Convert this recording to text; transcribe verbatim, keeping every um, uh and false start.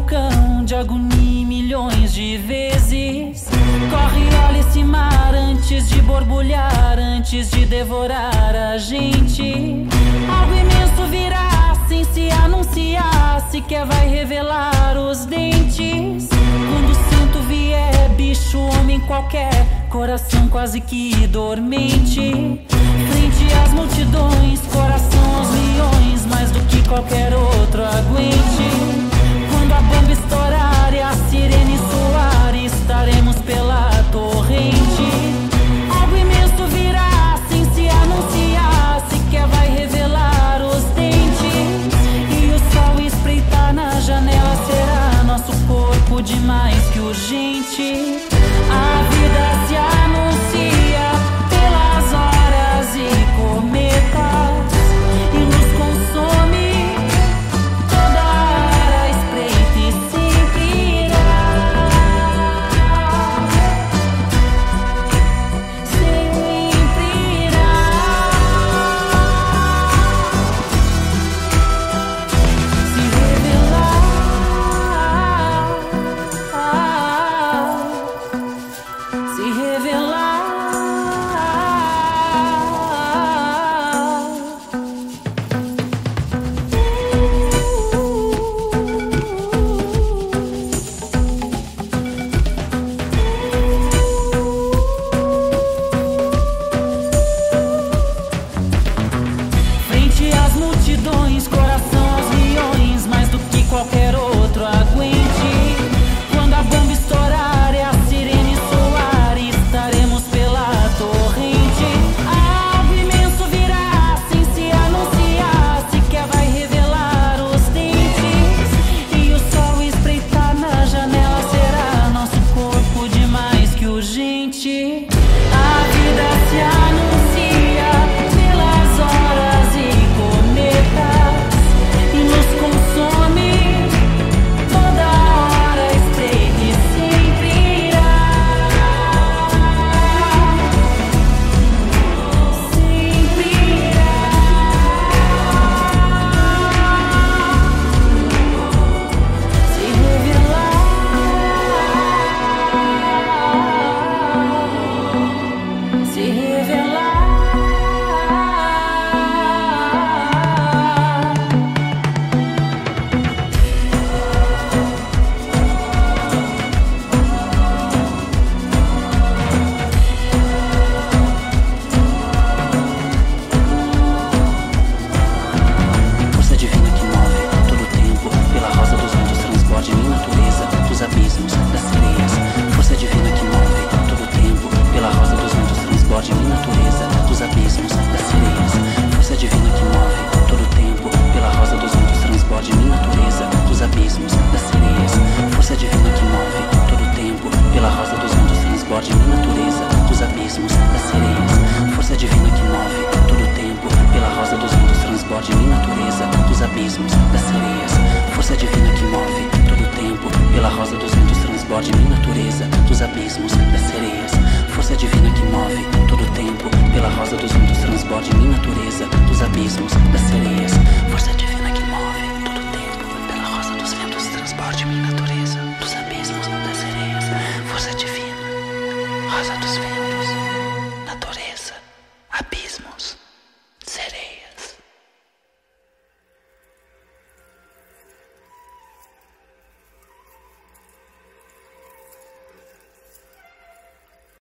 vulcão de agonia milhões de vezes. Corre, olha esse mar antes de borbulhar, antes de devorar a gente. Algo imenso virá sem se anunciar, sequer vai revelar os dentes. Quando o santo vier, bicho, homem qualquer, coração quase que dormente. Frente às multidões, coração aos milhões, mais do que qualquer outro aguente. Quando a bomba estourar e a sirene soar, estaremos pela torrente. Algo imenso virá sem se anunciar, sequer vai revelar os dentes. E o sol espreitar na janela será nosso corpo de mais que urgente. A vida se anuncia pelas horas e cometas e nos consome toda hora, espreita e sempre irá, sempre irá se revelar, se revelar. Frente às multidões, coração aos milhões, mais do que qualquer outro aguente. Quando a bomba estourar e a sirene soar, estaremos pela torrente. Algo imenso virá sem se anunciar, sequer vai revelar os dentes. E o sol espreitar na janela será nosso corpo de mais que urgente. A vida se anuncia pelas horas e cometas e nos consome toda hora, espreita e sempre irá, sempre irá se revelar, se revelar. Força divina que move todo o tempo, pela rosa dos ventos transborde minha natureza, dos abismos, das sereias. Força divina que move todo o tempo, pela rosa dos ventos transborde minha natureza, dos abismos, das sereias. Força divina que move todo o tempo, pela rosa dos ventos transborde minha natureza, dos abismos, das sereias. Força divina que move todo o tempo, pela rosa dos ventos transborde minha natureza, dos abismos, das sereias. Força divina que move todo o tempo, pela rosa dos ventos transborde minha natureza, dos abismos, das sereias. Força divina que move todo o tempo, pela rosa dos ventos transborde minha natureza, dos abismos, das sereias. Força divina que move todo o tempo, pela rosa dos ventos transborde minha natureza, dos abismos, das sereias. Força divina que move todo o tempo, pela rosa dos ventos transborde minha natureza, dos abismos, das sereias. Força divina, rosa dos ventos.